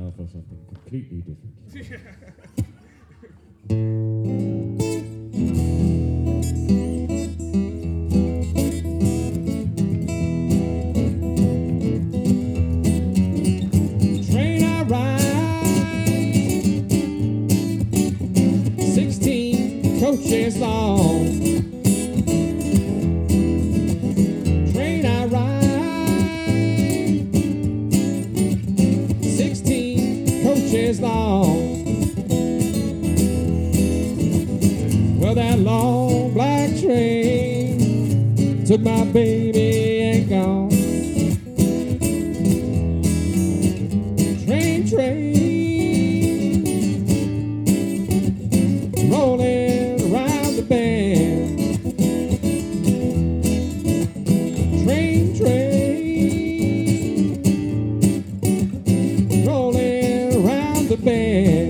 now for something completely different. Train I ride, 16 coaches long. Train I ride, 16 coaches long. Well, that long black train took my baby and gone. Train, rolling around the bend. Train, rolling around the bend.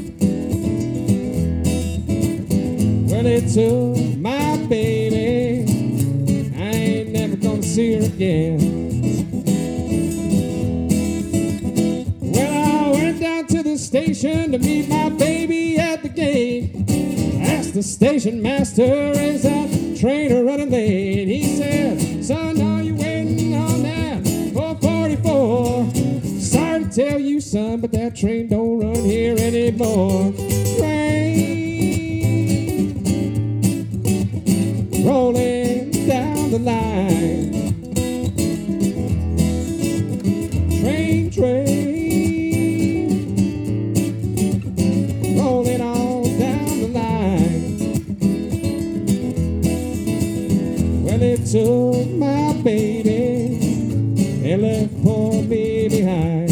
Well, it took my baby, I ain't never gonna see her again. Well, I went down to the station to meet my baby at the gate. Asked the station master, is that train running late? He said, son, are you waiting on that 444? Sorry to tell you, son, but that train don't run here anymore. Train, rolling down the line. Train, rolling all down the line. Well, it took my baby and left poor me behind.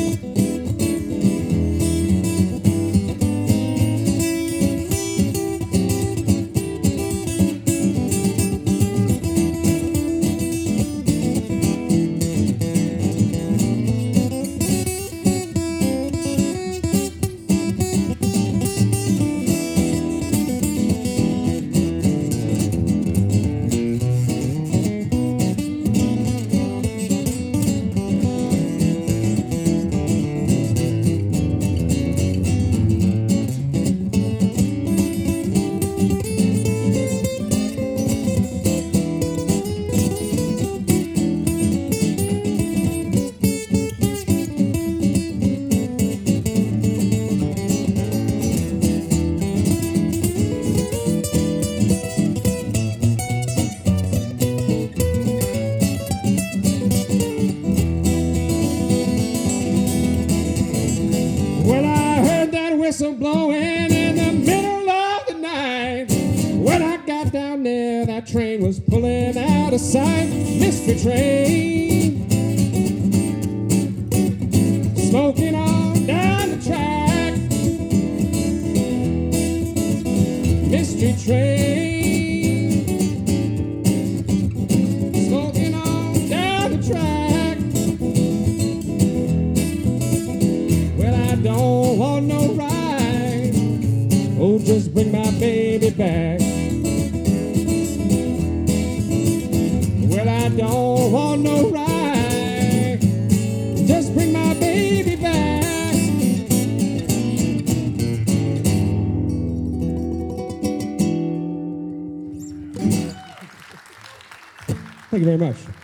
Well, I heard that whistle blowing in the middle of the night. When I got down there, that train was pulling out of sight. Mystery train, smoking on down the track. Mystery train, smoking on down the track. I don't want no ride. Oh, just bring my baby back. Well, I don't want no ride. Just bring my baby back. Thank you very much.